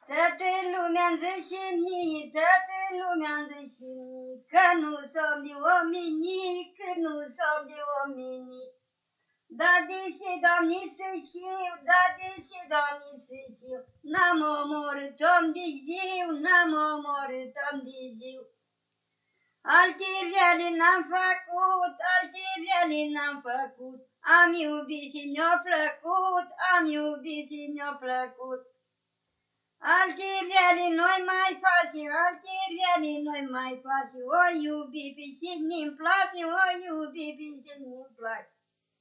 Toată lumea-mi zășini, toată lumea-mi zășini, că nu som de oamenii, că nu som de oamenii. Da, deși, Doamne, să știu, da, deși, Doamne, să știu, n-am omorât om de ziu, n-am omorât om de ziu. Alte rele n-am făcut, alte rele n-am făcut, am iubit și ne-a plăcut, am iubit și ne-a plăcut. Alte rele noi mai faci, alte rele noi mai faci, o iubi pe cine-mi place, o iubi pe cine-mi place.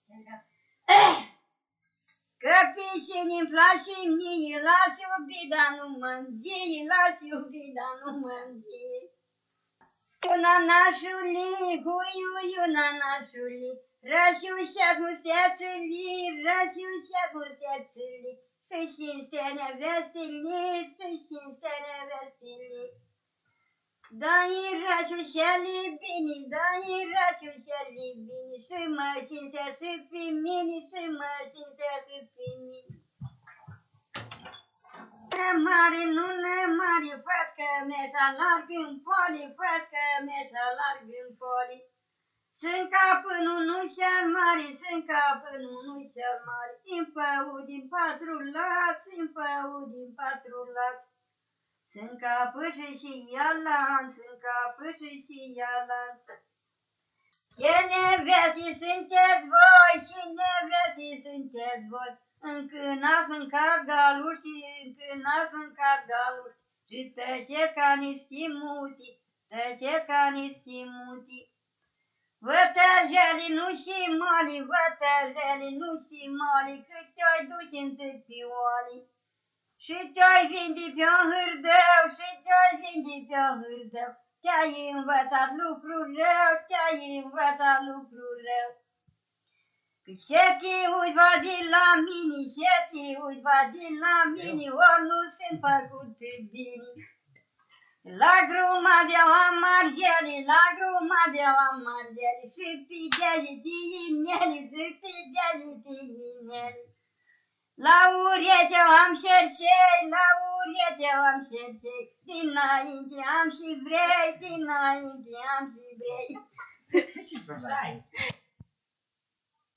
Că pe cine-mi place mie, las iubi, dar nu mă îngie, las iubi, dar nu mă îngie. Nanașuli, huiuiu, nanașuli, rășușeați mustețăli, rășușeați mustețăli, și cinste nevestele, și cinste nevestele. Da-i rășușele bine, da-i rășușele bine, și mă cinste și pe mine, și mă cinste și pe mine. Mare, nună mare, făscă mea și alarg în poli, făscă mea și alarg în poli. Sunt capânul nu cel mare, sunt capânul nu cel mare, îmi fău din patru lați, îmi fău din patru lați. Sunt capâși și ialan, sunt capâși și ialan. Ce neveste sunteți voi, ce neveste sunteți voi, încă n-ați mâncat galuri, încă n-ați mâncat galuri, și tăceți ca niște muti, tăceți ca niște muti. Vă tăjele nu și mali, vă tăjele nu și mali, cât te-ai duci în târpioale. Și te-ai vinde pe-o hârdău, și te-ai vinde pe-o hârdău, te-ai învățat lucru rău, te-ai învățat lucru rău. Că ce te uiți va de la mine, ce te uiți va de la mine, ori nu sunt făcut bine. La grumădeau am margele, la grumădeau am margele, și pe deazi tinele, și pe deazi tinele. La urețeu am șerșei, la urețeu am șerșei, dinainte am și vrei, dinainte am și vrei.